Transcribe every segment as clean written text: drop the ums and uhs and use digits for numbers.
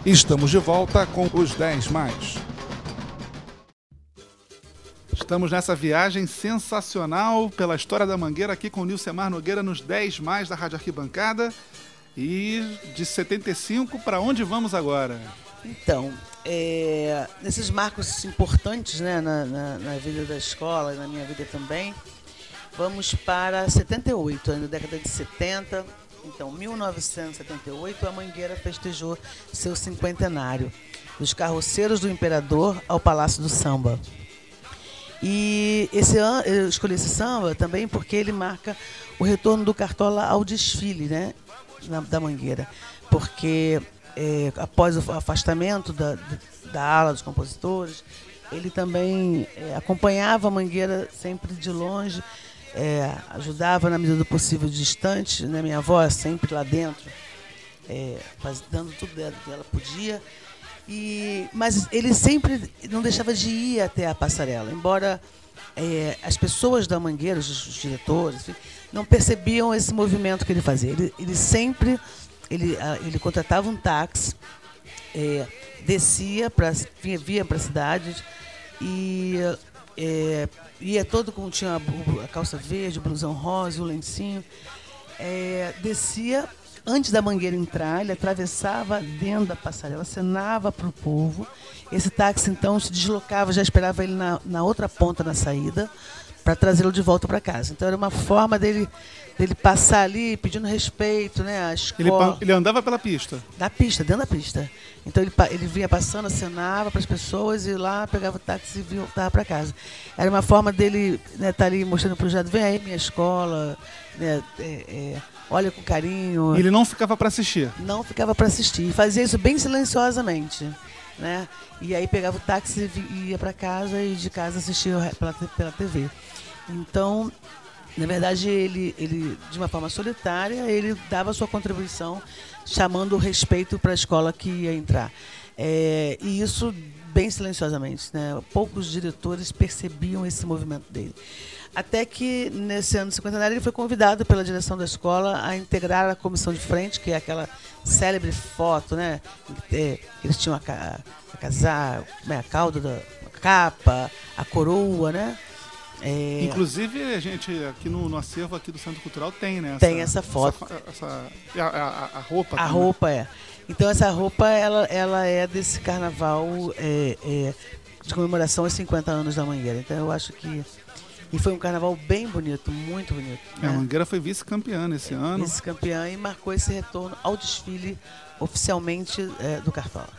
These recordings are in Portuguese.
Estamos de volta com os 10 mais. Estamos nessa viagem sensacional pela história da Mangueira aqui com o Nilcemar Nogueira nos 10 mais da Rádio Arquibancada. E de 75, para onde vamos agora? Então, nesses marcos importantes, né, na vida da escola e na minha vida também, vamos para 78, na década de 70. Então, 1978, a Mangueira festejou seu cinquentenário, dos carroceiros do Imperador ao Palácio do Samba. E esse ano, eu escolhi esse samba também porque ele marca o retorno do Cartola ao desfile, né, da Mangueira. Porque após o afastamento da ala dos compositores, ele também acompanhava a Mangueira sempre de longe, ajudava na medida do possível distante, né? Minha avó sempre lá dentro, dando tudo que ela podia. Mas ele sempre não deixava de ir até a passarela, embora as pessoas da Mangueira, os diretores, não percebiam esse movimento que ele fazia. Ele sempre ele contratava um táxi, descia, via para a cidade e ia todo como tinha a calça verde, o blusão rosa, o lencinho. Descia antes da Mangueira entrar, ele atravessava dentro da passarela, acenava para o povo. Esse táxi, então, se deslocava, já esperava ele na outra ponta na saída, para trazê-lo de volta para casa. Então, era uma forma dele passar ali pedindo respeito, né, à escola. Ele andava pela pista? Da pista, dentro da pista. Então, ele vinha passando, acenava para as pessoas e lá pegava o táxi e voltava para casa. Era uma forma dele, né, estar ali mostrando para o jurado: vem aí minha escola, né, olha com carinho. E ele não ficava para assistir? Não ficava para assistir. E fazia isso bem silenciosamente, né? E aí pegava o táxi e ia para casa e de casa assistia pela TV. Então, na verdade, ele de uma forma solitária, ele dava a sua contribuição, chamando o respeito para a escola que ia entrar. E isso bem silenciosamente, né? Poucos diretores percebiam esse movimento dele. Até que, nesse ano cinquentenário, ele foi convidado pela direção da escola a integrar a comissão de frente, que é aquela célebre foto, né? Eles tinham a cauda da capa, a coroa, né? Inclusive, a gente aqui no acervo aqui do Centro Cultural tem, né? Tem essa foto. A roupa. A roupa é. Então, essa roupa, ela é desse carnaval de comemoração aos 50 anos da Mangueira. Então, eu acho que... E foi um carnaval bem bonito, muito bonito. Né? A Mangueira foi vice-campeã nesse ano. Vice-campeã, e marcou esse retorno ao desfile oficialmente do Cartola.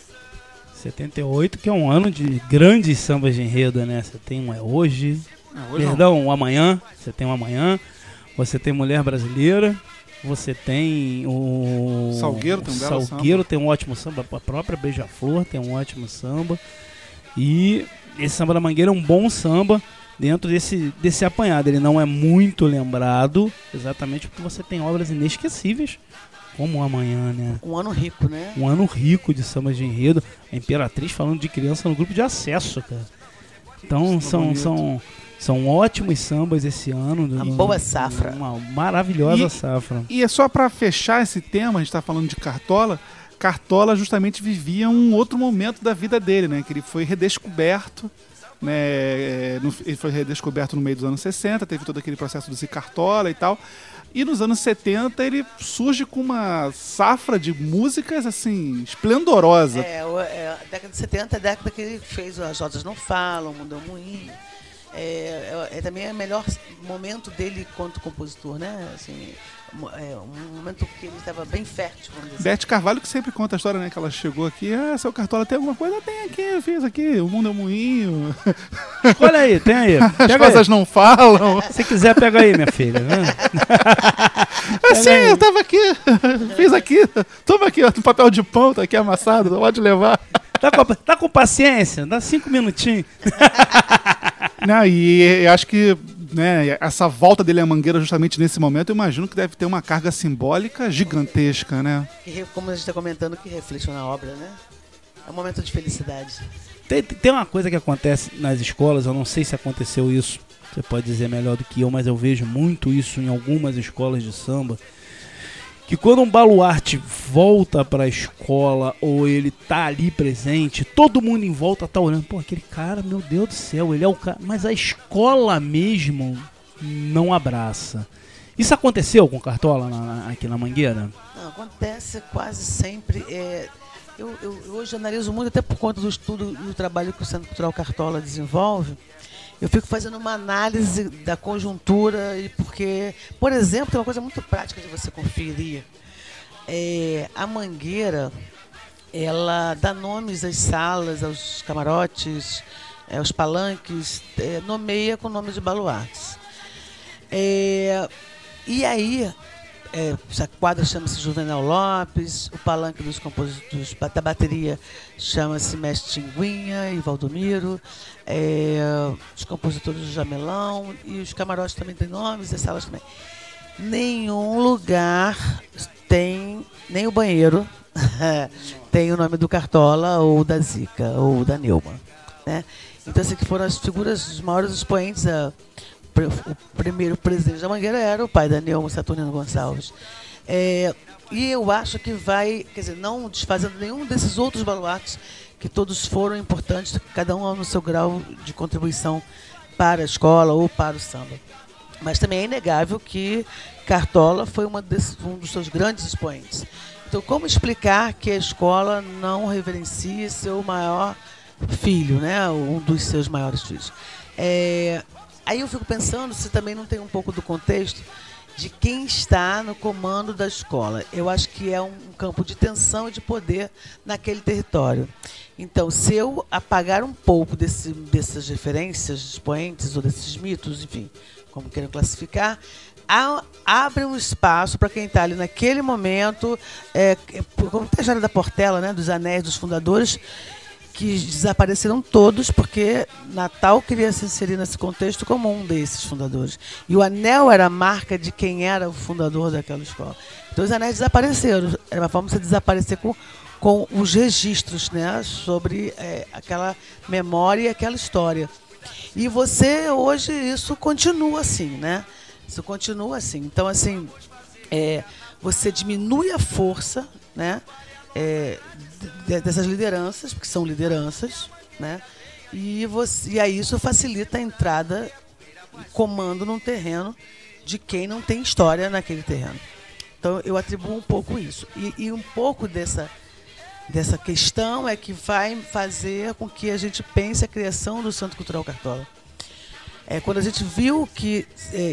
78, que é um ano de grandes sambas de enredo, né? Você tem um hoje, um amanhã, você tem um amanhã, você tem Mulher Brasileira, você tem o Salgueiro, tem um belo Salgueiro, tem um ótimo samba, a própria Beija-Flor tem um ótimo samba. E esse samba da Mangueira é um bom samba dentro desse apanhado. Ele não é muito lembrado, exatamente porque você tem obras inesquecíveis, como o Amanhã, né? Um ano rico, né? Um ano rico de sambas de enredo. A Imperatriz falando de criança no grupo de acesso, cara. Então são ótimos sambas esse ano. Uma boa safra. Uma maravilhosa safra. E é só para fechar esse tema, a gente está falando de Cartola. Cartola justamente vivia um outro momento da vida dele, né? Que ele foi redescoberto. Né? Ele foi redescoberto no meio dos anos 60, teve todo aquele processo do Cartola e tal. E nos anos 70 ele surge com uma safra de músicas assim, esplendorosa. A década de 70 é a década que ele fez As Rodas Não Falam, O Mundo é um Moinho. Também é o melhor momento dele enquanto compositor, né? Assim, um momento que ele estava bem fértil, vamos dizer. Beth Carvalho que sempre conta a história, né? Que ela chegou aqui, seu Cartola tem alguma coisa? Tem aqui, eu fiz aqui, O Mundo é um Moinho. Olha aí, tem aí. As coisas não falam. Se quiser, pega aí, minha filha. Né? Sim, eu tava aqui, fiz aqui. Toma aqui, ó, um papel de pão, tá aqui amassado, pode levar. Tá com paciência? Dá 5 minutinhos. Não, e eu acho que, né, essa volta dele à Mangueira justamente nesse momento, eu imagino que deve ter uma carga simbólica gigantesca, né? Como a gente está comentando, que reflete na obra, né? É um momento de felicidade. Tem uma coisa que acontece nas escolas, eu não sei se aconteceu isso, você pode dizer melhor do que eu, mas eu vejo muito isso em algumas escolas de samba, que quando um baluarte volta pra escola ou ele tá ali presente, todo mundo em volta tá olhando, pô, aquele cara, meu Deus do céu, ele é o cara, mas a escola mesmo não abraça. Isso aconteceu com o Cartola aqui na Mangueira? Não, acontece quase sempre. Eu hoje analiso muito, até por conta do estudo e do trabalho que o Centro Cultural Cartola desenvolve. Eu fico fazendo uma análise da conjuntura e porque, por exemplo, tem uma coisa muito prática de você conferir. A Mangueira, ela dá nomes às salas, aos camarotes, aos palanques, nomeia com nome de baluartes. E aí, essa quadra chama-se Juvenal Lopes, o palanque dos compositores da bateria chama-se Mestre Tinguinha e Valdomiro, os compositores do Jamelão, e os camarotes também têm nomes, as salas também. Nenhum lugar tem, nem o banheiro, tem o nome do Cartola ou da Zica ou da Neuma, né? Então, essas que foram as figuras, os maiores expoentes. O primeiro presidente da Mangueira era o pai da Neuma, Saturnino Gonçalves. E eu acho que vai, quer dizer, não desfazendo nenhum desses outros baluartes, que todos foram importantes, cada um no seu grau de contribuição para a escola ou para o samba. Mas também é inegável que Cartola foi um dos seus grandes expoentes. Então, como explicar que a escola não reverencia seu maior filho, né? Um dos seus maiores filhos? Aí eu fico pensando se também não tem um pouco do contexto de quem está no comando da escola. Eu acho que é um campo de tensão e de poder naquele território. Então, se eu apagar um pouco dessas referências, expoentes ou desses mitos, enfim, como queiram classificar, abre um espaço para quem está ali naquele momento, como tem a história da Portela, né, dos anéis dos fundadores, que desapareceram todos, porque Natal queria se inserir nesse contexto como um desses fundadores. E o anel era a marca de quem era o fundador daquela escola. Então os anéis desapareceram. Era uma forma de você desaparecer com os registros, né, sobre aquela memória e aquela história. E você, hoje, isso continua assim, né? Isso continua assim. Então, assim, você diminui a força, né? Dessas lideranças, porque são lideranças, né? E aí isso facilita a entrada e comando num terreno de quem não tem história naquele terreno. Então eu atribuo um pouco isso. E um pouco dessa questão é que vai fazer com que a gente pense a criação do Centro Cultural Cartola. Quando a gente viu que,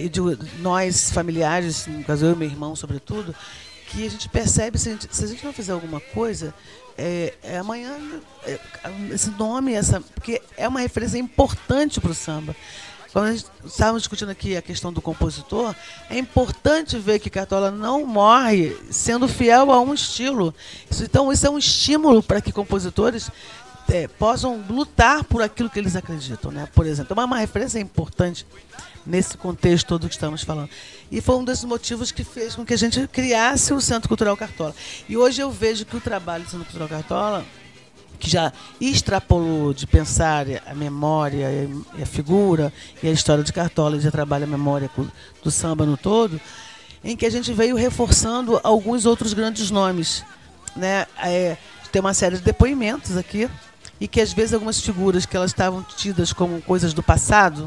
nós familiares, no caso eu e meu irmão sobretudo, que a gente percebe, se a gente não fizer alguma coisa, amanhã, esse nome, porque é uma referência importante para o samba. Quando a gente estávamos discutindo aqui a questão do compositor, é importante ver que Cartola não morre sendo fiel a um estilo. Então, isso é um estímulo para que compositores possam lutar por aquilo que eles acreditam, né? Por exemplo, é uma referência importante nesse contexto todo que estamos falando. E foi um desses motivos que fez com que a gente criasse o Centro Cultural Cartola. E hoje eu vejo que o trabalho do Centro Cultural Cartola, que já extrapolou de pensar a memória e a figura e a história de Cartola, e já trabalha a memória do samba no todo, em que a gente veio reforçando alguns outros grandes nomes, né? Tem uma série de depoimentos aqui, e que às vezes algumas figuras que elas estavam tidas como coisas do passado,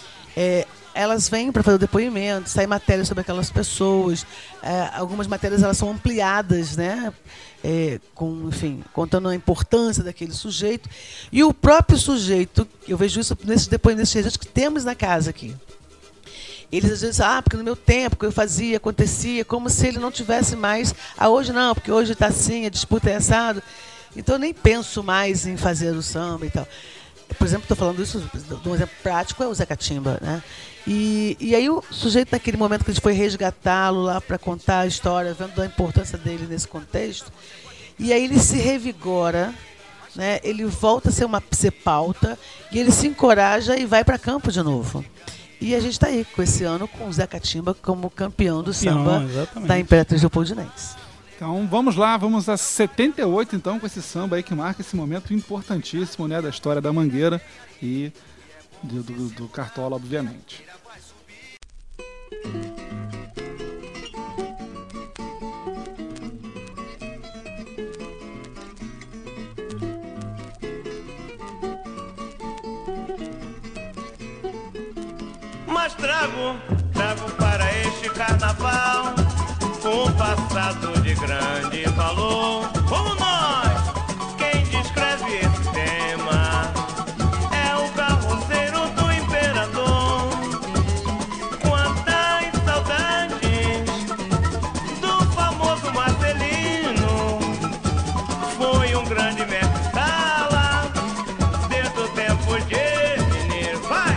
elas vêm para fazer o depoimento, saem matérias sobre aquelas pessoas, algumas matérias elas são ampliadas, né? Contando a importância daquele sujeito. E o próprio sujeito, eu vejo isso nesses depoimentos que temos na casa aqui. Eles às vezes porque no meu tempo que eu fazia, acontecia, como se ele não tivesse mais. Hoje não, porque hoje está assim, a disputa é assado. Então eu nem penso mais em fazer o samba e tal. Por exemplo, estou falando isso, um exemplo prático é o Zé Catimba, né? E aí o sujeito, naquele momento que a gente foi resgatá-lo lá para contar a história, vendo a importância dele nesse contexto, e aí ele se revigora, né? Ele volta a ser pauta, e ele se encoraja e vai para campo de novo. E a gente está aí, com esse ano, com o Zé Catimba como campeão do samba, exatamente, da Imperatriz Leopoldinense. Então vamos lá, vamos a 78 então, com esse samba aí que marca esse momento importantíssimo, né, da história da Mangueira e do Cartola, obviamente. trago para este carnaval um passado de grande valor. Como nós, quem descreve esse tema é o carroceiro do imperador. Quantas saudades do famoso Marcelino, foi um grande mestre sala, desde o tempo de Mineiro. Vai!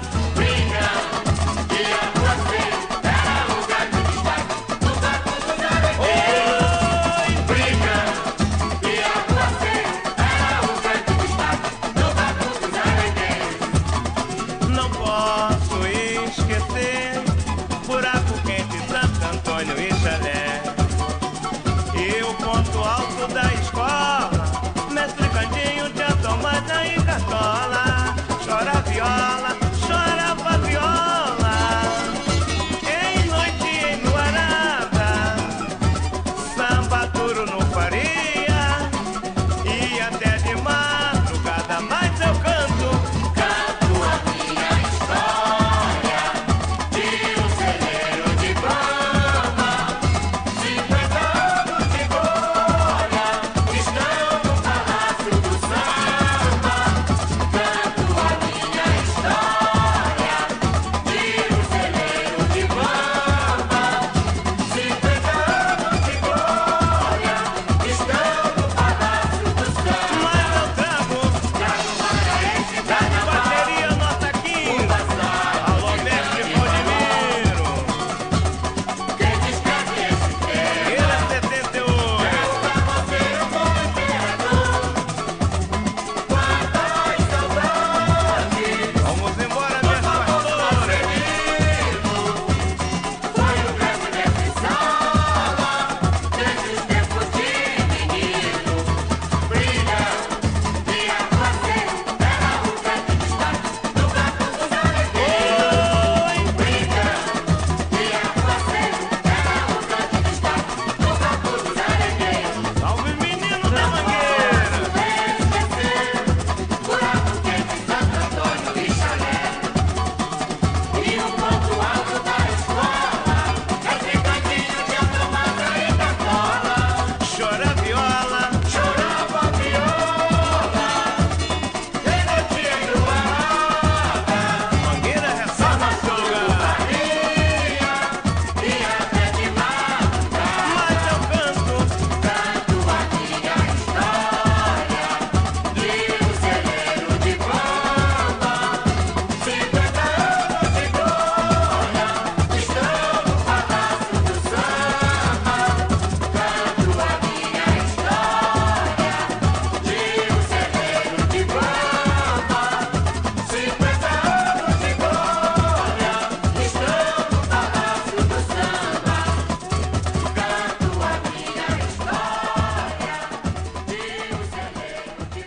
Não posso esquecer Buraco Quente, Santo Antônio e Chalé. E o ponto alto da escola, Mestre Candinho, Tia Tomada e Cartola. Chora viola, chorava viola, em noite enluarada, samba duro no Faria, e até de madrugada. Mas eu canto a minha história de um celeiro de Brahma. 50 anos de glória estão no palácio do samba. Canto a minha história de um celeiro de Brahma. 50 anos de glória estão no palácio do samba. Mas eu trago para esse carnaval bateria nota 15. Alô, mestre Valdemiro. Quem descreve esse tema? Ele é 78. Carroceiro do imperador. Quantas saudades. Vamos embora, mestre pastor. Foi o grande mestre sala, desde os tempos de menino. Brilha, e aguaceiro, era o grande destaque do Gato dos Alegres. Brilha, e aguaceiro, era o grande destaque do Gato dos Alegres. Salve, menino da Mangueira! Buraco Quente, Santo Antônio e Chalé. E o ponto alto da escola, Mestre Candinho, Tia Tomada e Cartola. Chora viola, chorava viola, em noite enluarada, Mangueira ressalva seu lugar. E até de madrugada. Mas eu canto a minha história de um celeiro de Brahma. 50 anos de glória estão no palácio do samba. Canto a minha história de um celeiro de Brahma. 50 anos de glória estão no palácio do samba. Canto a minha história de um celeiro de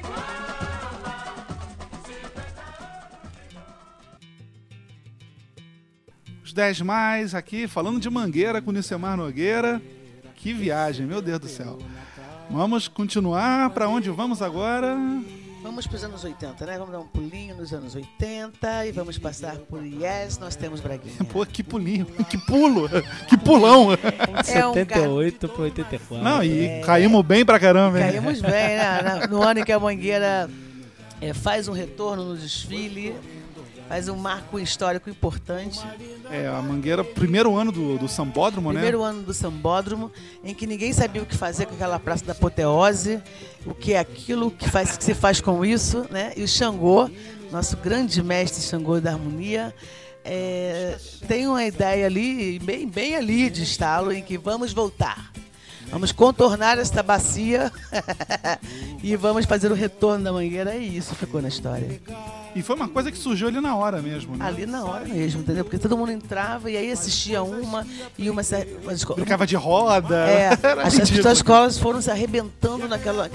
Os 10 mais aqui, falando de Mangueira com Nicemar Nogueira. Que viagem, meu Deus do céu. Vamos continuar. Para onde vamos agora? Vamos para os anos 80, né? Vamos dar um pulinho nos anos 80 e vamos passar por Yes, Nós Temos Braguinha. Pô, que pulinho, que pulo, que pulão. É um 78 para 84. Não, e caímos bem pra caramba, hein? Caímos bem, né? No ano em que a Mangueira faz um retorno no desfile, faz um marco histórico importante. É, a Mangueira, primeiro ano do Sambódromo, Primeiro né? ano do Sambódromo, em que ninguém sabia o que fazer com aquela Praça da Apoteose, o que é aquilo, o que se faz com isso, né? E o Xangô, nosso grande mestre Xangô da harmonia, tem uma ideia ali, bem ali de estalo, em que vamos voltar. Vamos contornar esta bacia e vamos fazer o retorno da Mangueira. E isso ficou na história. E foi uma coisa que surgiu ali na hora mesmo, né? Ali na hora mesmo, entendeu? Porque todo mundo entrava e aí assistia uma e uma... Brincava de roda. Era As ridículo. escolas foram se arrebentando naquela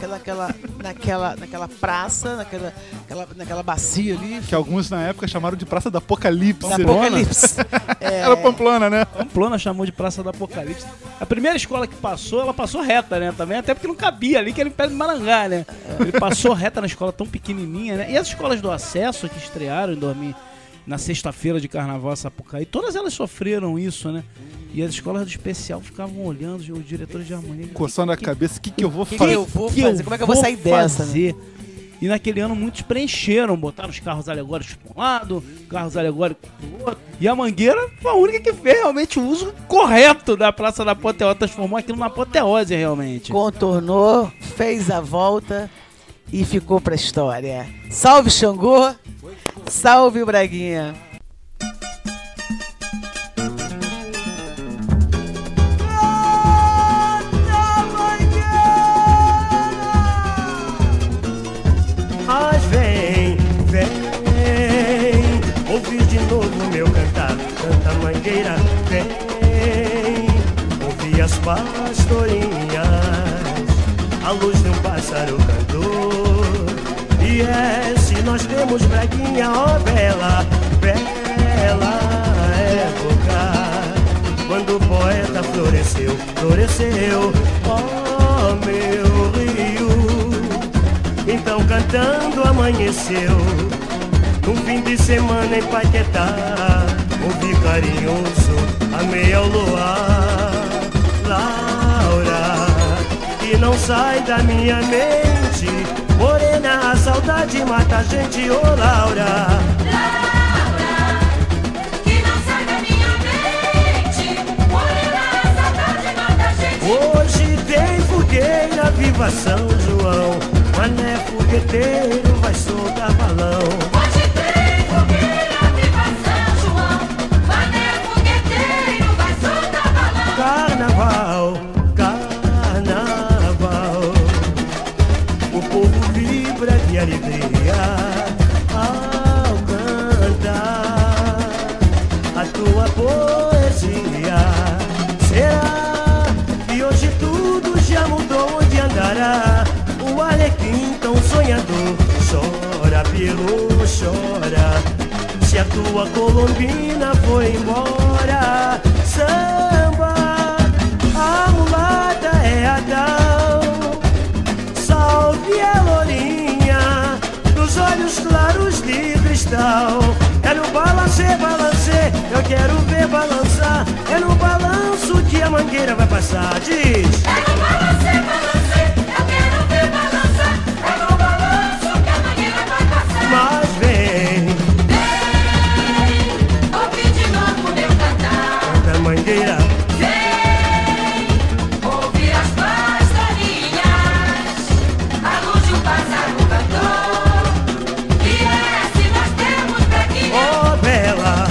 praça, naquela bacia ali. Que alguns na época chamaram de Praça do Apocalipse. Da Apocalipse. Era Pamplona, né? Pamplona chamou de Praça do Apocalipse. A primeira escola que passou, ela passou reta, né? Também, até porque não cabia ali, que era em pé de Marangá, né? Ele passou reta na escola tão pequenininha, né? E as escolas do acesso que estrearam em na sexta-feira de carnaval Sapucaí. Todas elas sofreram isso, né? E as escolas do especial ficavam olhando, os diretores de harmonia. Coçando a cabeça, o que eu vou que fazer? eu vou fazer? Como é que eu vou sair dessa, né? E naquele ano muitos preencheram, botaram os carros alegóricos para um lado, carros alegóricos pro outro. E a Mangueira foi a única que fez realmente o uso correto da Praça da Apoteose, transformou aquilo numa apoteose realmente. Contornou, fez a volta e ficou pra história. Salve Xangô, salve o Braguinha. Mas vem, ouvir de novo meu cantar. Canta Mangueira, vem, ouvir as pastorinhas, a luz de um pássaro cantor. E se nós temos Braguinha, ó bela, bela época, quando o poeta floresceu, ó meu Rio. Então cantando amanheceu, no fim de semana em Paquetá, ouvi carinhoso, amei ao luar. Laura, que não sai da minha mente, morena, a saudade mata a gente, ô Laura. Laura, que não sai da minha mente, morena, a saudade mata a gente. Hoje tem fogueira, viva São João, mané fogueteiro vai soltar balão. Hoje tem fogueira, viva São João, mané fogueteiro vai soltar balão. Carnaval, carnaval, o povo vibra de alegria ao cantar a tua poesia. Será que hoje tudo já mudou? Onde andará o Alecrim tão sonhador? Chora, Peru, chora, se a tua Colombina foi embora. Samba, a mulata é Adão, salve a lourinha dos olhos claros de cristal. É no balance, eu quero ver balançar. É no balanço que a Mangueira vai passar. Diz! É no balance, eu quero ver balançar. É no balanço que a Mangueira vai passar. Mas vem, Vem, ouvir de novo meu cantar. canta Mangueira. Vem, ouvir as pastorinhas, a luz de um pássaro cantor. E se nós temos Braguinha, Oh, bela,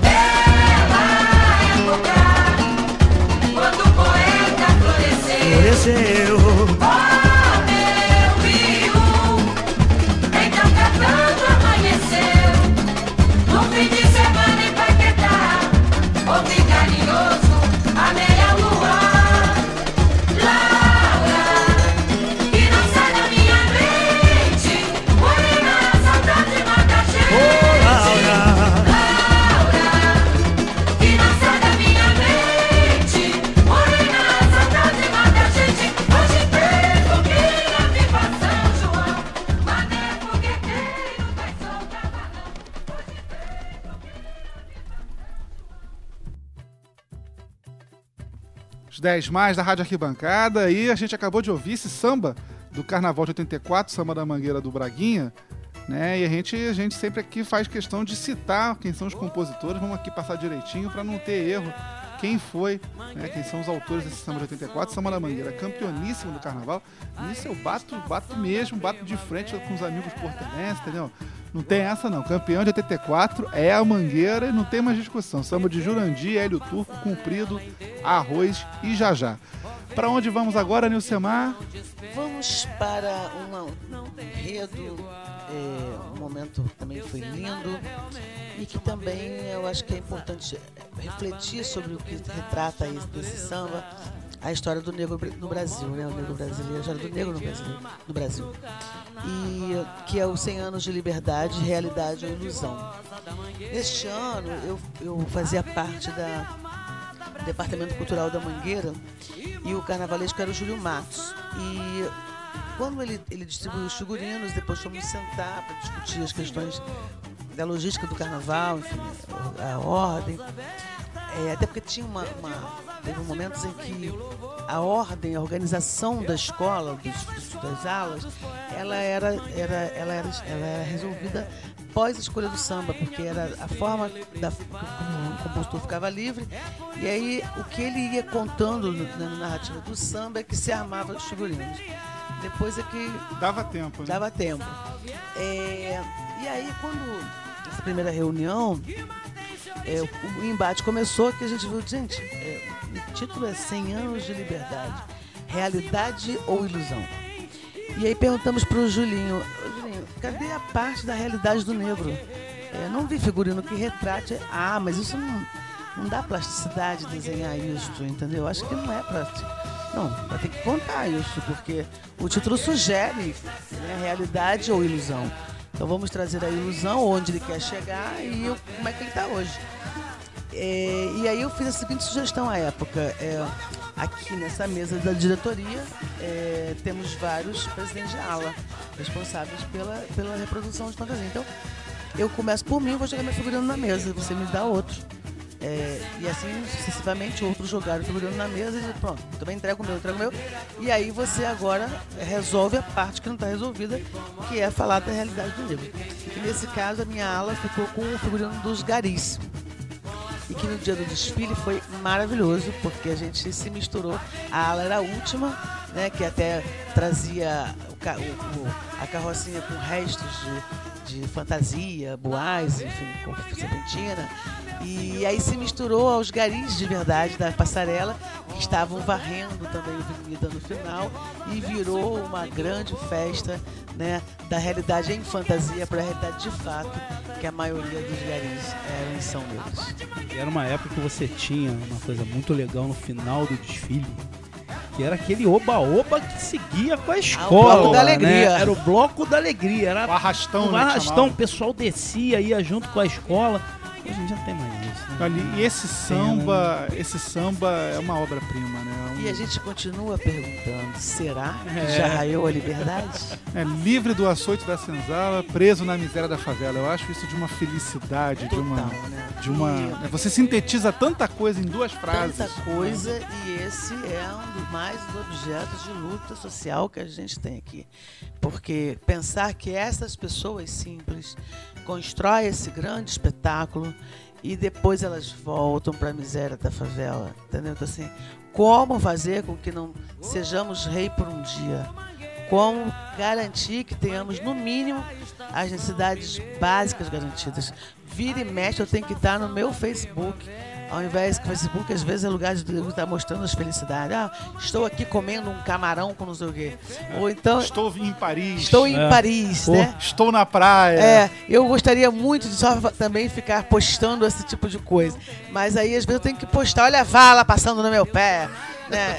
bela época, quando o poeta floresceu. floresceu. Oh, meu Rio, então cantando amanheceu, no fim de semana em Paquetá, ouvi carinhoso a meia-lua. Laura, que não sai da minha mente, morena, a saudade mata a gente. Oh, Laura, Laura, que não sai da minha mente, morena, a saudade mata a gente. Hoje tem fogueira, viva São João, mané fogueteiro vai soltar balão. Os 10 mais da Rádio Arquibancada. E a gente acabou de ouvir esse samba do Carnaval de 84, samba da Mangueira do Braguinha, né? E a gente sempre aqui faz questão de citar quem são os compositores. Vamos aqui passar direitinho para não ter erro. Quem foi, né? Quem são os autores desse samba de 84, samba da Mangueira, campeoníssimo do Carnaval. Nisso eu bato mesmo, bato de frente com os amigos portelenses, entendeu? Não tem essa não. Campeão de 84 é a Mangueira e não tem mais discussão. Samba de Jurandir, Hélio Turco, Cumprido, Arroz e Jajá. Para onde vamos agora, Nilcemar? Vamos para um enredo, um momento que também foi lindo e que também eu acho que é importante refletir sobre o que retrata desse samba, a história do negro no Brasil, né? O negro brasileiro, a história do negro no Brasil. E que é os 100 anos de liberdade, realidade ou ilusão. Este ano eu fazia parte do Departamento Cultural da Mangueira e o carnavalesco era o Júlio Matos. E quando ele distribuiu os figurinos, depois fomos sentar para discutir as questões da logística do carnaval, enfim, a ordem. Até porque tinha teve momentos em que a ordem, a organização da escola, das alas, ela era resolvida após a escolha do samba, porque era a forma como o compositor ficava livre, e aí o que ele ia contando na narrativa do samba é que se armava os figurinos. Depois é que... Dava tempo, né? Dava tempo. E aí, quando essa primeira reunião, o embate começou, que a gente viu, gente, o título é 100 anos de liberdade, realidade ou ilusão? E aí perguntamos para o Julinho, cadê a parte da realidade do negro? Não vi figurino que retrate, mas isso não dá plasticidade desenhar isso, entendeu? Acho que não é prático. Não, vai ter que contar isso, porque o título sugere, né, realidade ou ilusão. Então vamos trazer a ilusão, onde ele quer chegar e como é que ele está hoje. E aí eu fiz a seguinte sugestão à época. Aqui nessa mesa da diretoria temos vários presidentes de ala responsáveis pela reprodução de fantasia. Então eu começo por mim, vou jogar meu figurino na mesa, você me dá outro. E assim sucessivamente outros jogaram o figurino na mesa e pronto, também entrego o meu. E aí você agora resolve a parte que não está resolvida, que é falar da realidade do negro. E nesse caso a minha ala ficou com o figurino dos garis. E que no dia do desfile foi maravilhoso, porque a gente se misturou. A ala era a última, né, que até trazia a carrocinha com restos de fantasia, boás, enfim, com serpentina. E aí se misturou aos garis de verdade da passarela, que estavam varrendo também a avenida no final, e virou uma grande festa, né, da realidade em fantasia para a realidade de fato, que a maioria dos garis eram e são negros. Era uma época que você tinha uma coisa muito legal no final do desfile, que era aquele oba-oba que seguia com a escola. O bloco da alegria. Né? Era o bloco da alegria. Era o arrastão, o arrastão, o pessoal descia, ia junto com a escola. Hoje em dia não tem mais isso. Né? E esse samba é uma obra-prima, né? E a gente continua perguntando, será que já raiou a liberdade? Livre do açoite da senzala, preso na miséria da favela. Eu acho isso de uma felicidade, total, de uma... Você sintetiza tanta coisa em duas frases. Tanta coisa, e esse é um dos mais objetos de luta social que a gente tem aqui. Porque pensar que essas pessoas simples constroem esse grande espetáculo e depois elas voltam para a miséria da favela, entendeu? Então, assim, como fazer com que não sejamos rei por um dia? Como garantir que tenhamos, no mínimo, as necessidades básicas garantidas? Vira e mexe, eu tenho que estar no meu Facebook, ao invés que o Facebook às vezes é lugar de estar mostrando as felicidades. Estou aqui comendo um camarão com não sei o quê. Ou então, estou em Paris. Estou em Paris, né? Estou na praia. Eu gostaria muito de só também ficar postando esse tipo de coisa. Mas aí às vezes eu tenho que postar, olha a vala passando no meu pé, né?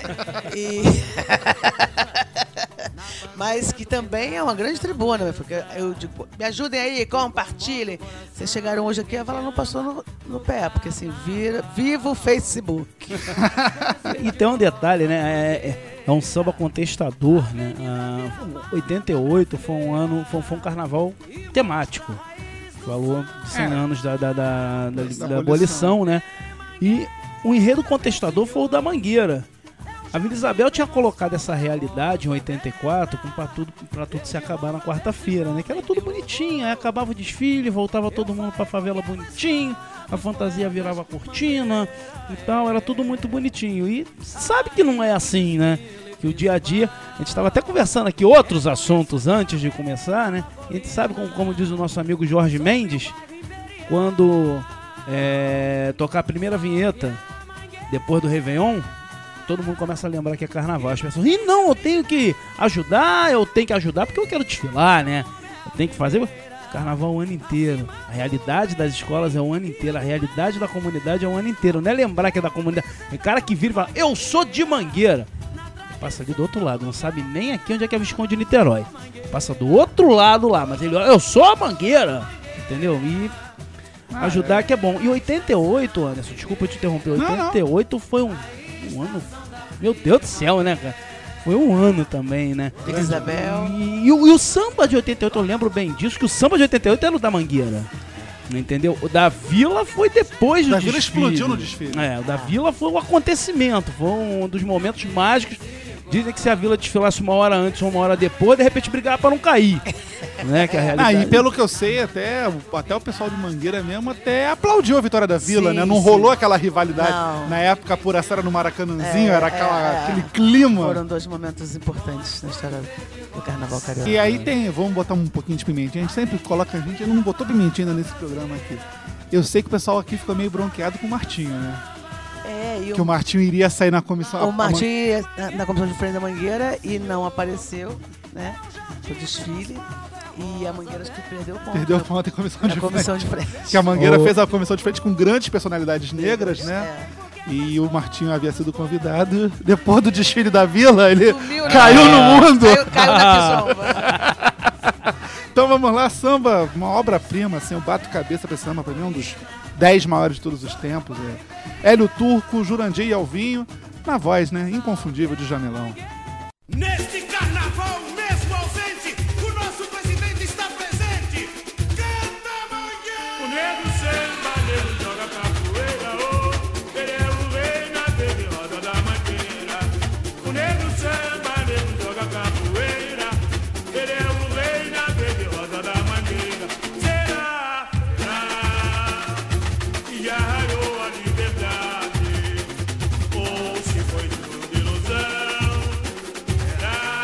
Mas que também é uma grande tribuna, porque eu digo, me ajudem aí, compartilhem. Vocês chegaram hoje aqui, a vala não passou no pé, porque assim, viva o Facebook. E tem um detalhe, né? É um samba contestador, né? 88 foi um carnaval temático. Falou de 100 anos da abolição, né? E o enredo contestador foi o da Mangueira. A Vila Isabel tinha colocado essa realidade em 84 pra tudo se acabar na quarta-feira, né? Que era tudo bonitinho, aí acabava o desfile, voltava todo mundo pra favela bonitinho, a fantasia virava cortina e tal, era tudo muito bonitinho. E sabe que não é assim, né? Que o dia a dia, a gente estava até conversando aqui outros assuntos antes de começar, né? A gente sabe, como diz o nosso amigo Jorge Mendes, quando tocar a primeira vinheta depois do Réveillon, todo mundo começa a lembrar que é carnaval. As pessoas, não, eu tenho que ajudar porque eu quero desfilar, né? Eu tenho que fazer carnaval o ano inteiro. A realidade das escolas é o ano inteiro. A realidade da comunidade é o ano inteiro. Não é lembrar que é da comunidade. Tem cara que vira e fala, eu sou de Mangueira. Passa ali do outro lado, não sabe nem aqui onde é que é Visconde de Niterói. Passa do outro lado lá, mas ele olha, eu sou a Mangueira. Entendeu? E ajudar que é bom. E 88, Anderson, desculpa te interromper, 88 foi um ano, meu Deus do céu, né, cara? Foi um ano também, né? Isabel. E o samba de 88, eu lembro bem disso, que o samba de 88 era o da Mangueira. Entendeu? O da Vila foi depois do Da desfile. Vila explodiu no desfile. É, o da Vila foi um acontecimento, foi um dos momentos mágicos. Dizem que se a Vila desfilasse uma hora antes ou uma hora depois, de repente brigava pra não cair. Né? Que a realidade... E pelo que eu sei, até o pessoal de Mangueira mesmo até aplaudiu a vitória da Vila, Sim, né? Não sim. rolou aquela rivalidade. Não. Na época, por essa era no Maracanãzinho, era aquele clima. Foram 2 momentos importantes na história do Carnaval Carioca. E aí vamos botar um pouquinho de pimentinha. A gente sempre coloca, a gente não botou pimentinha ainda nesse programa aqui. Eu sei que o pessoal aqui ficou meio bronqueado com o Martinho, né? E Que o Martinho iria sair na comissão. o Martinho ia na comissão de frente da Mangueira e não apareceu, né? No desfile. E a Mangueira acho que perdeu ponto. Perdeu ponto em comissão de na comissão frente. de frente. Que a Mangueira fez a comissão de frente com grandes personalidades negras, né? É. E o Martinho havia sido convidado. Depois do desfile da Vila, ele Sumiu, né? caiu no mundo. Caiu na pisomba. Então vamos lá, samba, uma obra-prima, assim, eu bato cabeça pra esse samba, pra mim é um dos 10 maiores de todos os tempos. É Hélio Turco, Jurandir e Alvinho, na voz, né, inconfundível de Jamelão. Neste carnaval, mesmo ausente, o nosso presidente está presente. Canta Mangueira! O negro samba, negro joga capoeira, oh, ele é o rei na verde roda da Mangueira. O negro samba, negro joga capoeira, ele é o rei na verde roda da Mangueira. Será que arraiou a liberdade, ou se foi tudo ilusão? Será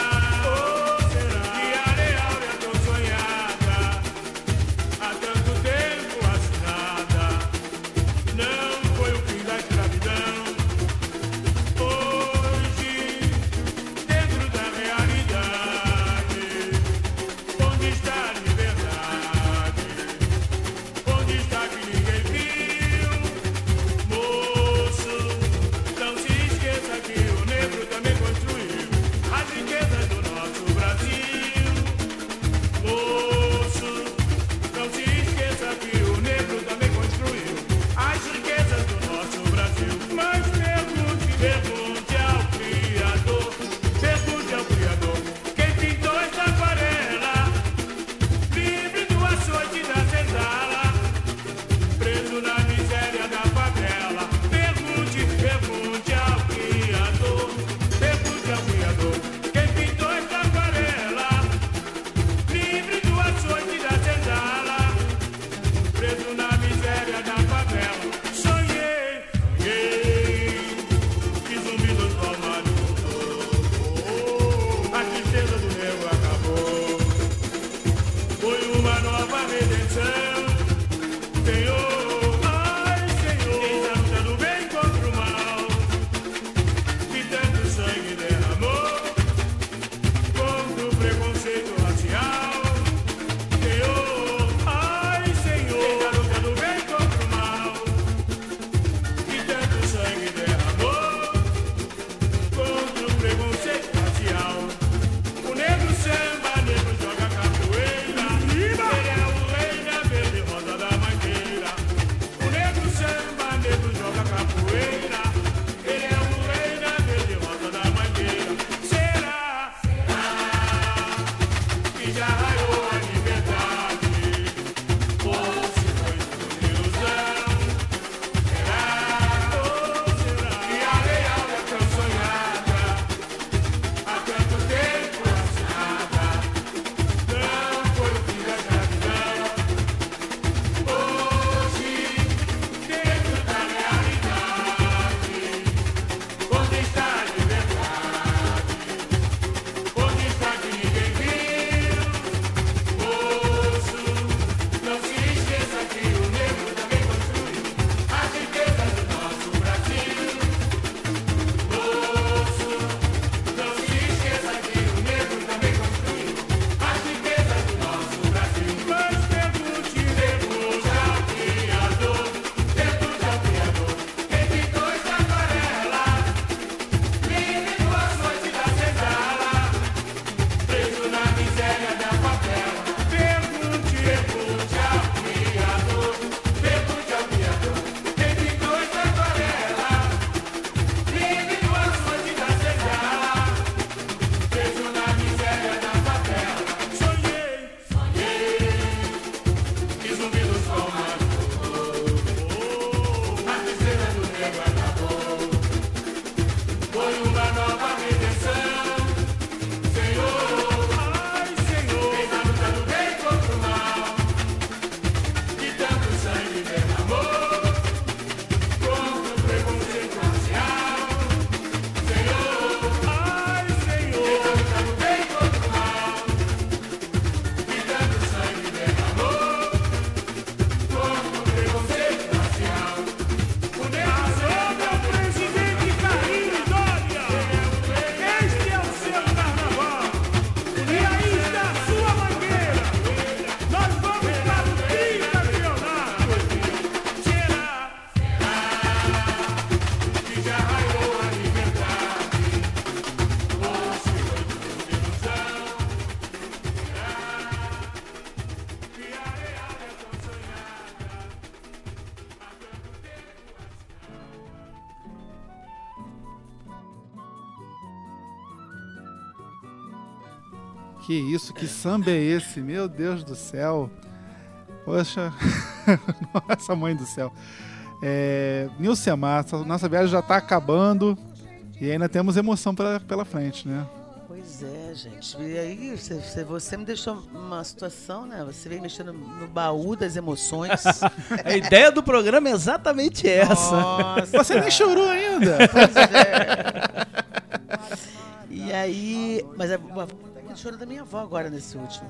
Que isso, que samba é esse? Meu Deus do céu. Poxa, nossa mãe do céu. Nilcemar, nossa viagem já está acabando e ainda temos emoção pela frente, né? Pois é, gente. E aí, você me deixou numa situação, né? Você veio mexendo no baú das emoções. A ideia do programa é exatamente essa. Nossa. Você nem chorou ainda. Pois é. E aí, mas o choro da minha avó agora nesse último.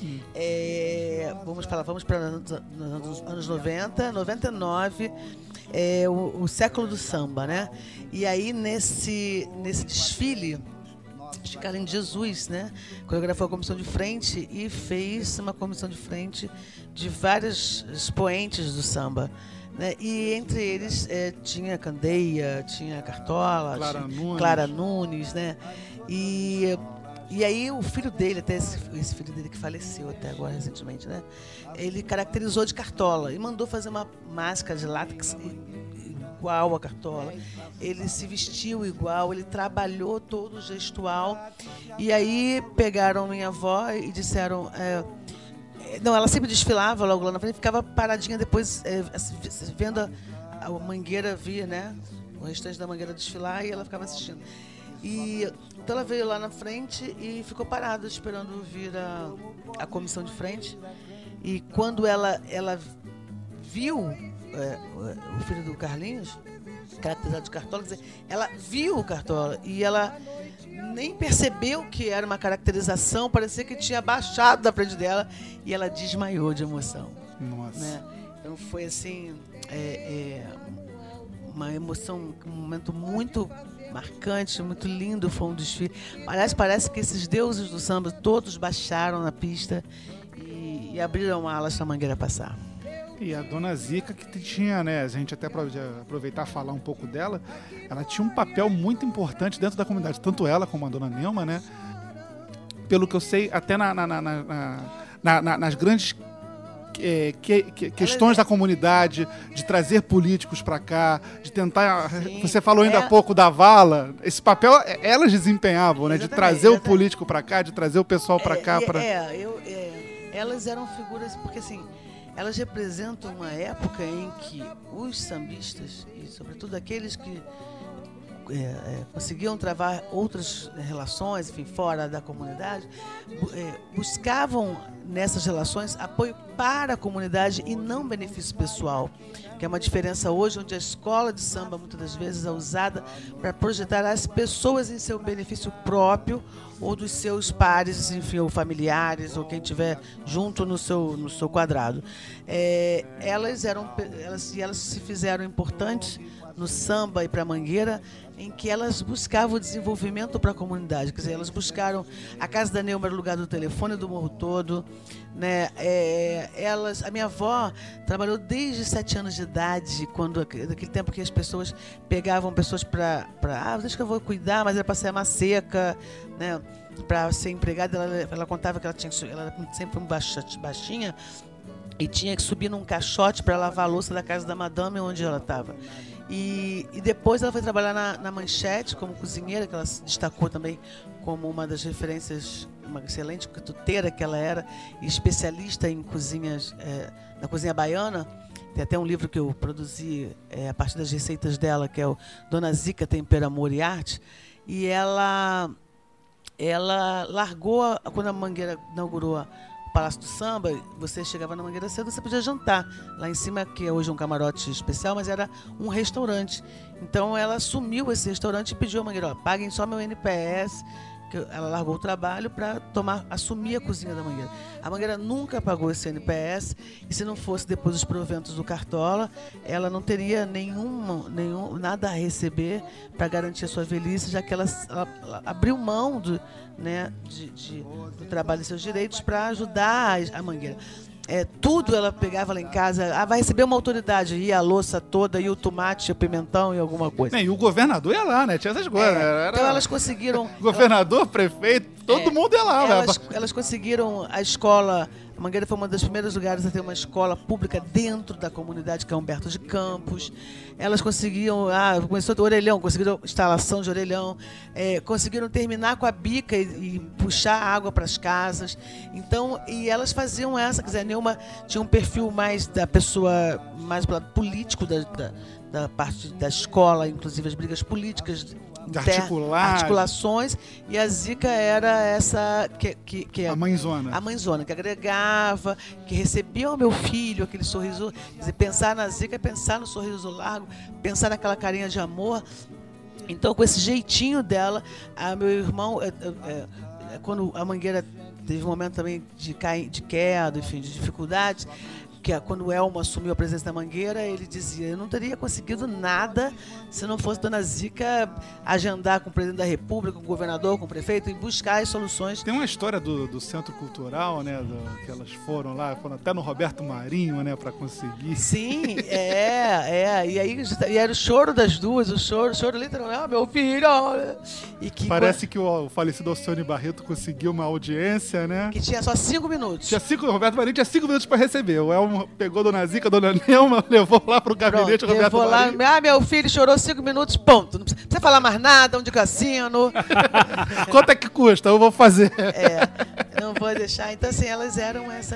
Vamos para anos 90, 99, o século do samba, né? E aí nesse desfile, de Carlinhos Jesus, né? Coreografou a comissão de frente e fez uma comissão de frente de vários expoentes do samba. Né? E entre eles tinha Candeia, tinha Cartola, Clara Nunes, né? E aí o filho dele, até esse filho dele que faleceu até agora recentemente, né? Ele caracterizou de Cartola e mandou fazer uma máscara de látex igual a Cartola. Ele se vestiu igual, ele trabalhou todo o gestual. E aí pegaram minha avó e disseram... não, ela sempre desfilava logo lá na frente, ficava paradinha depois, vendo a Mangueira vir, né? O restante da Mangueira desfilar e ela ficava assistindo. Então ela veio lá na frente e ficou parada esperando vir a comissão de frente. E quando ela viu o filho do Carlinhos, caracterizado de Cartola, quer dizer, ela viu o Cartola e ela nem percebeu que era uma caracterização, parecia que tinha baixado da frente dela e ela desmaiou de emoção. Nossa. Né? Então foi assim, uma emoção, um momento muito marcante, muito lindo, foi um desfile. Aliás, parece que esses deuses do samba todos baixaram na pista e abriram alas para a Mangueira passar. E a Dona Zica, que tinha, né, a gente até aproveitar e falar um pouco dela, ela tinha um papel muito importante dentro da comunidade, tanto ela como a Dona Nelma, né? Pelo que eu sei, até nas grandes questões da comunidade, de trazer políticos para cá, de tentar... Sim, você falou ainda há pouco da vala, esse papel elas desempenhavam, né? De trazer o político para cá, de trazer o pessoal para cá. Elas eram figuras, porque assim, elas representam uma época em que os sambistas, e sobretudo aqueles que conseguiam travar outras relações, enfim, fora da comunidade, buscavam nessas relações apoio para a comunidade e não benefício pessoal, que é uma diferença hoje, onde a escola de samba muitas das vezes é usada para projetar as pessoas em seu benefício próprio ou dos seus pares, enfim, ou familiares, ou quem estiver junto no seu quadrado. Elas se fizeram importantes no samba e para a Mangueira, em que elas buscavam o desenvolvimento para a comunidade. Quer dizer, elas buscaram... A Casa da Neuma era o lugar do telefone do Morro Todo. Né? A minha avó trabalhou desde 7 anos de idade, naquele tempo que as pessoas pegavam pessoas para... deixa que eu vou cuidar, mas era para ser uma seca, né? Para ser empregada. Ela contava que ela sempre foi baixinha e tinha que subir num caixote para lavar a louça da casa da madame onde ela estava. E depois ela foi trabalhar na Manchete como cozinheira, que ela se destacou também como uma das referências, uma excelente quituteira que ela era, e especialista em cozinhas, na cozinha baiana. Tem até um livro que eu produzi a partir das receitas dela, que é o Dona Zica Tempero, Amor e Arte. E ela largou, quando a Mangueira inaugurou Palácio do Samba, você chegava na Mangueira cedo, você podia jantar. Lá em cima, que é hoje um camarote especial, mas era um restaurante. Então ela assumiu esse restaurante e pediu à Mangueira, paguem só meu NPS, que ela largou o trabalho para assumir a cozinha da Mangueira. A Mangueira nunca pagou esse NPS, e se não fosse depois os proventos do Cartola, ela não teria nada a receber para garantir a sua velhice, já que ela abriu mão do trabalho e seus direitos para ajudar a Mangueira. Tudo ela pegava lá em casa, vai receber uma autoridade, ia a louça toda, ia o tomate, o pimentão e alguma coisa. E o governador ia lá, né? Tinha essas coisas. Então elas conseguiram... Governador, prefeito, Todo mundo ia lá, Elas conseguiram a escola. A Mangueira foi um dos primeiros lugares a ter uma escola pública dentro da comunidade, que é Humberto de Campos. Elas conseguiam. Começou do orelhão, conseguiram instalação de orelhão, conseguiram terminar com a bica e puxar água para as casas. Então, e elas faziam essa, quer dizer, a Nilma tinha um perfil mais da pessoa, mais do lado político da parte da escola, inclusive as brigas políticas. De articulações, e a Zica era essa que a mãezona. A mãezona, que agregava, que recebia o meu filho, aquele sorriso. Quer dizer, pensar na Zica é pensar no sorriso largo, pensar naquela carinha de amor. Então, com esse jeitinho dela, meu irmão, quando a Mangueira teve um momento também de queda, enfim, de dificuldades, que quando o Elmo assumiu a presidência da Mangueira, ele dizia: eu não teria conseguido nada se não fosse Dona Zica agendar com o presidente da República, com o governador, com o prefeito, e buscar as soluções. Tem uma história do Centro Cultural, né, que elas foram até no Roberto Marinho, né, para conseguir. Sim, e aí e era o choro das duas, o choro literalmente, meu filho. E que parece que o falecido Alcione Barreto conseguiu uma audiência, né? Que tinha só 5 minutos. O Roberto Marinho tinha 5 minutos para receber. O Elmo pegou a Dona Zica, a Dona Nilma, levou lá pro gabinete. Pronto, Roberto Marinho. Meu filho chorou 5 minutos, ponto. Não precisa falar mais nada, onde que eu assino. Quanto é que custa? Eu vou fazer. Não vou deixar. Então, assim, elas eram essa...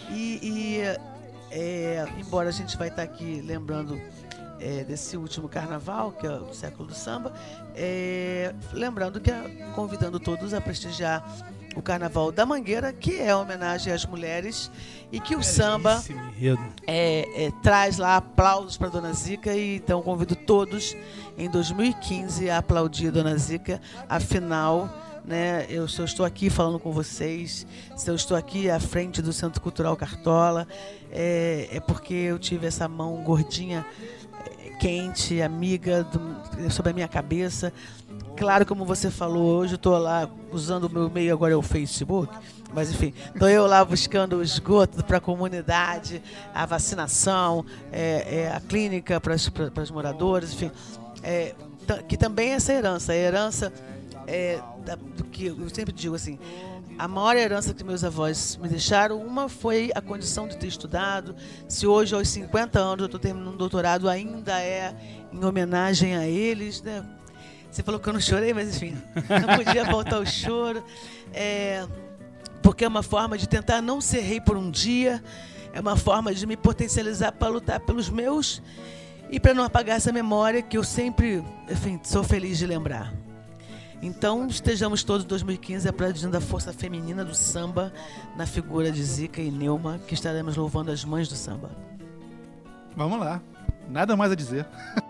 embora a gente vai estar aqui lembrando desse último carnaval, que é o século do samba, lembrando que convidando todos a prestigiar o Carnaval da Mangueira, que é homenagem às mulheres, e que o samba traz lá aplausos para Dona Zica, e então convido todos em 2015 a aplaudir Dona Zica. Afinal, né, se eu estou aqui falando com vocês, se eu estou aqui à frente do Centro Cultural Cartola, é porque eu tive essa mão gordinha, quente, amiga, sobre a minha cabeça. Claro, como você falou, hoje eu estou lá usando o meu meio, agora é o Facebook, mas enfim, estou eu lá buscando o esgoto para a comunidade, a vacinação, a clínica para os moradores, enfim, que também é essa herança, a herança do que eu sempre digo assim, a maior herança que meus avós me deixaram, uma foi a condição de ter estudado. Se hoje, aos 50 anos, eu estou terminando um doutorado, ainda é em homenagem a eles, né? Você falou que eu não chorei, mas enfim, não podia faltar o choro. Porque é uma forma de tentar não ser rei por um dia, é uma forma de me potencializar para lutar pelos meus e para não apagar essa memória que eu sempre, enfim, sou feliz de lembrar. Então, estejamos todos em 2015 aplaudindo a força feminina do samba na figura de Zica e Nilma, que estaremos louvando as mães do samba. Vamos lá. Nada mais a dizer.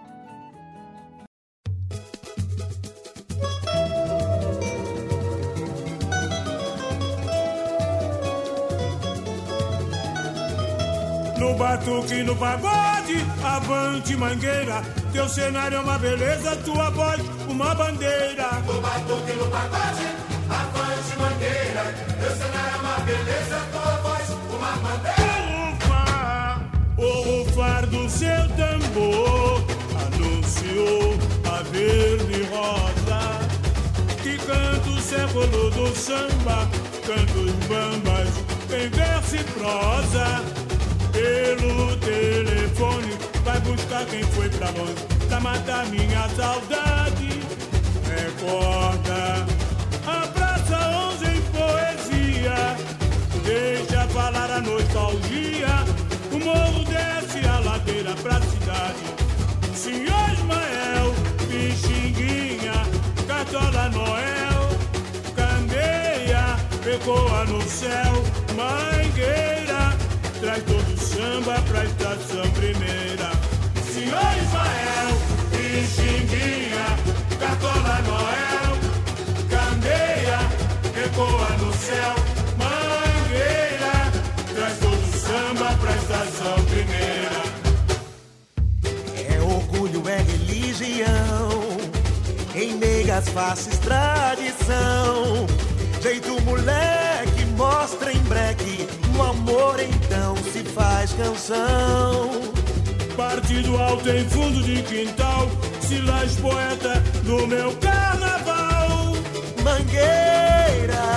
No batuque, no pagode, avante Mangueira. Teu cenário é uma beleza, tua voz uma bandeira. No batuque, no pagode, avante Mangueira. Teu cenário é uma beleza, tua voz uma bandeira. O rufar do seu tambor anunciou a verde rosa. Que canta o século do samba, canta os bambas em verso e prosa. Pelo telefone vai buscar quem foi pra longe, pra matar minha saudade. Recorda a Praça 11 em poesia, deixa falar a nostalgia. O morro desce a ladeira pra cidade. Senhor Ismael, Pixinguinha, Cartola Noel, Candeia, ecoa no céu. Mangueira traz todo o samba pra estação primeira. Senhor Ismael, Pixinguinha, Cartola Noel, Candeia, ecoa no céu. Mangueira traz todo o samba pra estação primeira. É orgulho, é religião, em meias faces tradição. Jeito moleque mostra em breque, no amor então se faz canção. Partido alto em fundo de quintal, Silas poeta no meu carnaval. Mangueira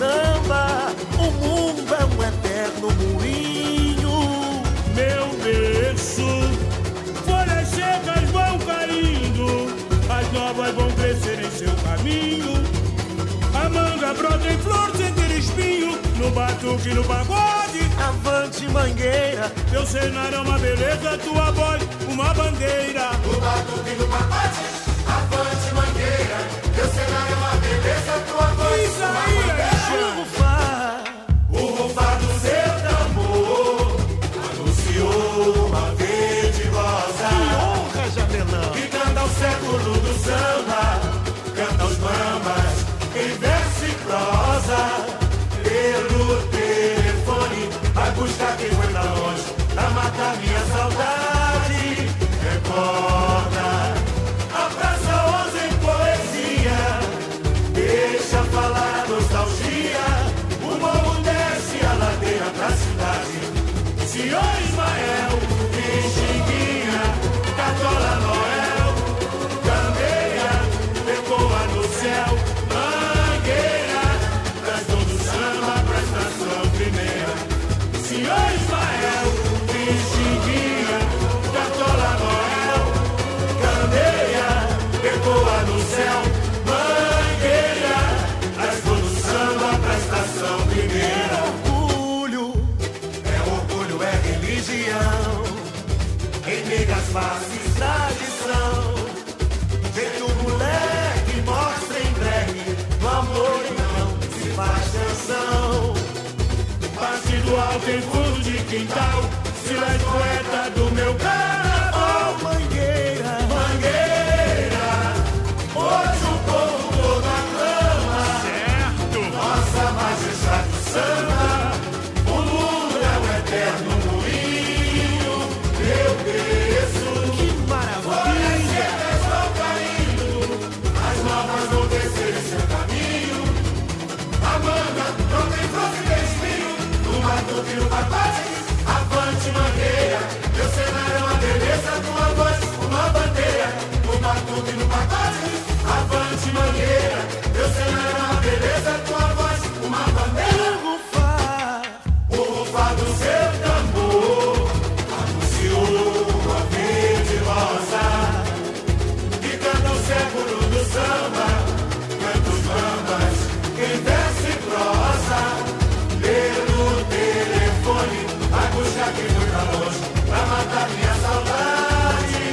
samba, o mundo é um eterno moinho. Meu berço, folhas secas vão caindo, as novas vão crescer em seu caminho. A manga brota em flor sem ter espinho, no batuque, no pagode. Avante, mangueira, Teu cenário é uma beleza, tua voz uma bandeira. No batuque do pacote, avante mangueira. Teu cenário é uma beleza, tua voz Isso uma aí, bandeira. rufar. O rufar do seu tambor anunciou uma verde rosa. Honra, Jamelão. Que canta o século do samba, canta os bambas em verso e prosa. Pelo telefone vai buscar quem foi pra longe, pra matar minha saudade. Recorda a Praça 11 em poesia, deixa falar a nostalgia. O morro desce a ladeira pra cidade. Senhor Ismael, Pixinguinha, Cartola Noel, Candeia, ecoa no céu. Mangueira, traz todo o samba pra estação primeira. Senhor Ismael, Pixinguinha, Cartola Noel, Candeia, ecoa no céu. Mangueira, traz todo o samba pra estação primeira. Orgulho é religião, em megas faces tradição. Jeito moleque mostra em breve, no amor então se faz canção. Partido alto em fundo de quintal, silêncio poeta do meu carnaval. Mangueira, Mangueira, Hoje o povo todo aclama, certo, nossa majestade do samba. O mundo é um eterno moinho, meu berço. que maravilha. As vão caindo, as novas vão descer em seu caminho. A manga não tem flor e tem espinho, no batuque, no pacote, avante mangueira. Meu cenário é uma beleza, tua voz uma bandeira. No batuque, no pacote, avante mangueira. Meu cenário é uma beleza, tua voz uma bandeira. Rufar. O rufar do seu tambor anunciou a verde rosa. Que canta o século do samba, canta os bambas em verso e prosa. Pelo telefone vai buscar quem foi pra longe, pra matar minha saudade.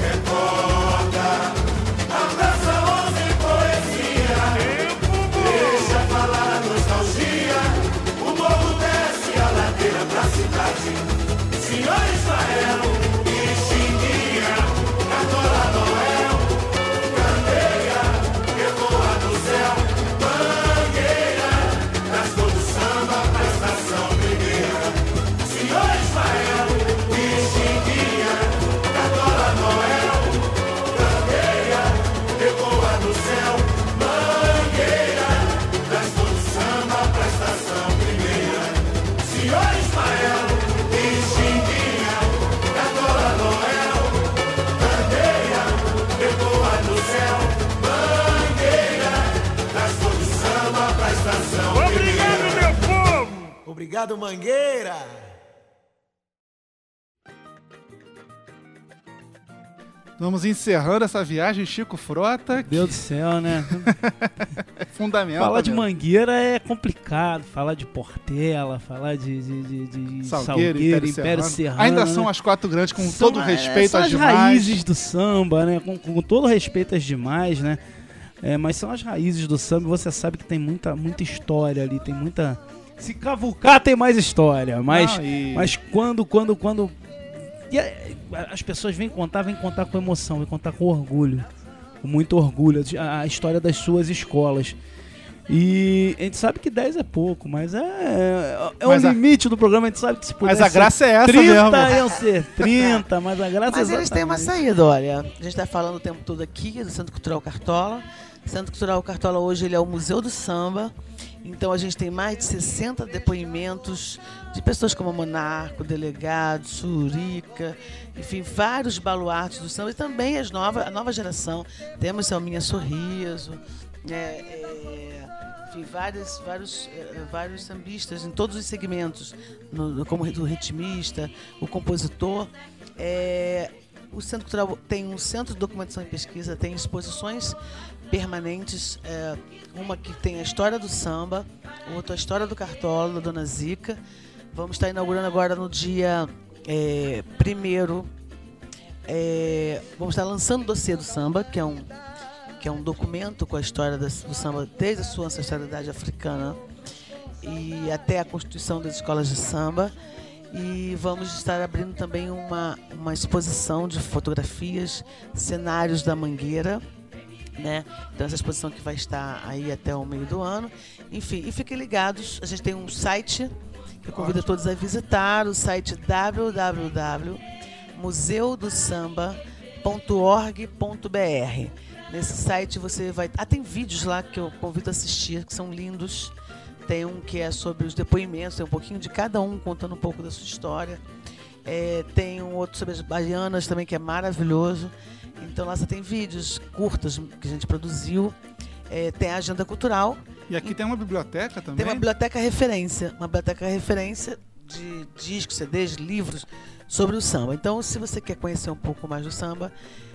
Recorda a Praça 11 em poesia, deixa falar a nostalgia. O morro desce a ladeira pra cidade. Senhor Israel, Pixinguinha, Cartola Noel, Candeia, ecoa no céu. Mangueira, traz todo o samba pra estação primeira. Senhor Israel, Pixinguinha, Cartola Noel, Candeia, ecoa no céu. Mangueira, traz todo o samba pra estação primeira. Senhor Ismael, Pixinguinha, Cartola Noel, Candeia, ecoa no céu. Mangueira, traz todo o samba pra estação primeira. obrigado, meu povo. Obrigado, Mangueira. Vamos encerrando essa viagem, Chico Frota. Que Deus do céu, né? é fundamental. Falar de mesmo. Mangueira é complicado. Falar de Portela, falar de Salgueiro, Império Serrano. Ainda né? são as quatro grandes, com São, todo respeito são às as demais. raízes do samba, né? Com todo respeito às demais, né? Mas são as raízes do samba e você sabe que tem muita história ali, tem muita... Se cavucar tem mais história, mas, Não, e- mas quando... E as pessoas vêm contar com emoção, vêm contar com orgulho, com muito orgulho, a história das suas escolas. E a gente sabe que 10 é pouco, mas é Mas o limite do programa, a gente sabe que se pudesse Mas a graça é essa 30 mesmo. iam ser 30, mas a graça Mas é eles têm uma saída, olha. A gente está falando o tempo todo aqui do Centro Cultural Cartola. O Centro Cultural Cartola hoje ele é o Museu do Samba. Então a gente tem mais de 60 depoimentos de pessoas como Monarco, Delegado, Surica, enfim, vários baluartes do samba e também a nova geração. Temos Selminha Sorriso, enfim, vários sambistas em todos os segmentos, como o ritmista, o compositor. O Centro Cultural tem um centro de documentação e pesquisa, tem exposições permanentes, uma que tem a história do samba, outra a história do Cartola, da Dona Zica. Vamos estar inaugurando agora no dia 1º, vamos estar lançando o dossiê do samba, que é um documento com a história do samba desde a sua ancestralidade africana e até a constituição das escolas de samba. E vamos estar abrindo também uma exposição de fotografias, cenários da Mangueira, né? Então essa exposição que vai estar aí até o meio do ano. Enfim, e fiquem ligados, a gente tem um site que eu convido todos a visitar, o site www.museudosamba.org.br. Nesse site você vai... tem vídeos lá que eu convido a assistir, que são lindos. Tem um que é sobre os depoimentos, tem um pouquinho de cada um, contando um pouco da sua história. Tem um outro sobre as baianas também, que é maravilhoso. Então lá você tem vídeos curtos que a gente produziu. Tem a agenda cultural. E aqui tem uma biblioteca também? Tem uma biblioteca referência. Uma biblioteca referência de discos, CDs, livros sobre o samba. Então, se você quer conhecer um pouco mais do samba,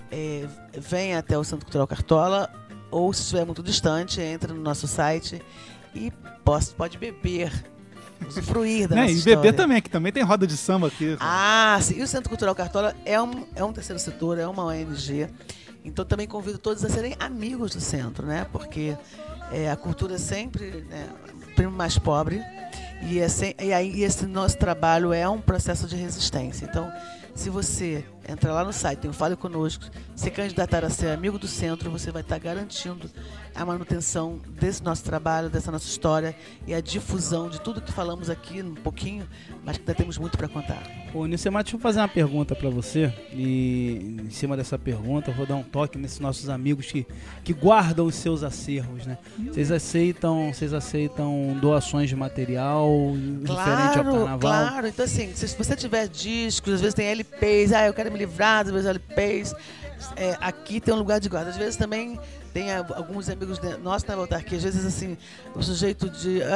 venha até o Centro Cultural Cartola, ou se estiver muito distante, entre no nosso site e pode beber, usufruir da nossa E história. beber também, que também tem roda de samba aqui. Sim. E o Centro Cultural Cartola é um terceiro setor, é uma ONG. Então também convido todos a serem amigos do centro, né? Porque a cultura é sempre, né, o primo mais pobre. E esse nosso trabalho é um processo de resistência. Então, se você entrar lá no site, tem o Fale Conosco, se candidatar a ser amigo do centro, você vai estar garantindo a manutenção desse nosso trabalho, dessa nossa história e a difusão de tudo que falamos aqui, um pouquinho, mas que ainda temos muito para contar. Ô, Nilcemar, deixa eu fazer uma pergunta para você. E em cima dessa pergunta, eu vou dar um toque nesses nossos amigos que guardam os seus acervos, né? Vocês aceitam doações de material referente ao carnaval? Claro. Então, assim, se você tiver discos, às vezes tem LPs, eu quero me livrar dos meus LPs, aqui tem um lugar de guarda. Às vezes também tem alguns amigos nossos na autarquia, às vezes assim, o sujeito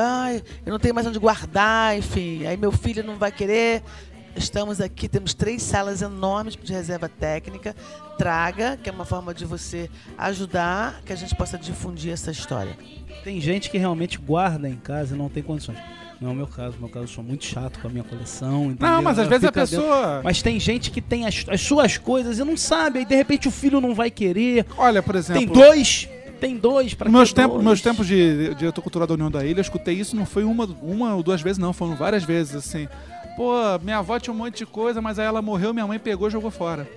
eu não tenho mais onde guardar, enfim, aí meu filho não vai querer. Estamos aqui, temos 3 salas enormes de reserva técnica. Traga, que é uma forma de você ajudar, que a gente possa difundir essa história. Tem gente que realmente guarda em casa e não tem condições. Não é o meu caso. No meu caso, eu sou muito chato com a minha coleção. Entendeu? Não, mas às vezes a pessoa... Mas tem gente que tem as suas coisas e não sabe. Aí, de repente, o filho não vai querer. Olha, por exemplo... Tem dois para meus tempos de diretor cultural da União da Ilha, eu escutei isso, não foi uma ou duas vezes, não. Foram várias vezes, assim. Pô, minha avó tinha um monte de coisa, mas aí ela morreu, minha mãe pegou e jogou fora.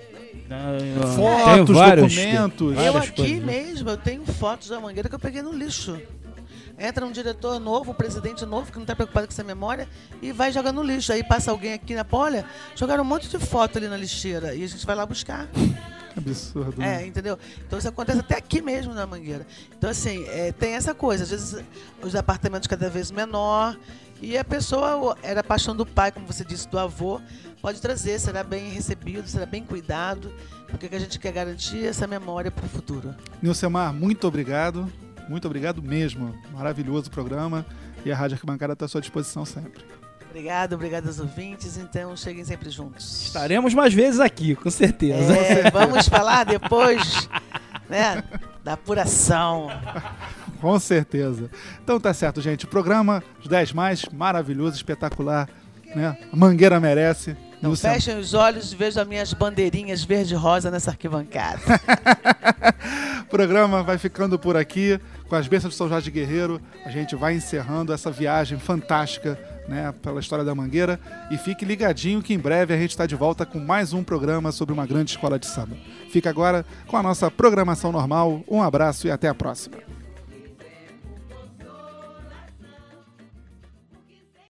Fotos, documentos. Eu aqui mesmo, eu tenho fotos da Mangueira que eu peguei no lixo. Entra um diretor novo, um presidente novo, que não está preocupado com essa memória, e vai jogar no lixo. Aí passa alguém aqui na olha, jogaram um monte de foto ali na lixeira, e a gente vai lá buscar. Absurdo. Entendeu? Então isso acontece até aqui mesmo na Mangueira. Então, assim, tem essa coisa. Às vezes os apartamentos cada vez menor, e a pessoa era a paixão do pai, como você disse, do avô, pode trazer, será bem recebido, será bem cuidado, porque a gente quer garantir essa memória para o futuro. Nilcemar, muito obrigado. Muito obrigado mesmo. Maravilhoso o programa. E a Rádio Arquibancada está à sua disposição sempre. Obrigado aos ouvintes. Então, cheguem sempre juntos. Estaremos mais vezes aqui, com certeza. Vamos falar depois, né, da apuração. Com certeza. Então tá certo, gente. O programa Os 10 Mais, maravilhoso, espetacular, né? A Mangueira merece. Não fechem os olhos e vejam as minhas bandeirinhas verde e rosa nessa arquibancada. O programa vai ficando por aqui. Com as bênçãos de São Jorge Guerreiro, a gente vai encerrando essa viagem fantástica, né, pela história da Mangueira. E fique ligadinho que em breve a gente está de volta com mais um programa sobre uma grande escola de samba. Fica agora com a nossa programação normal. Um abraço e até a próxima.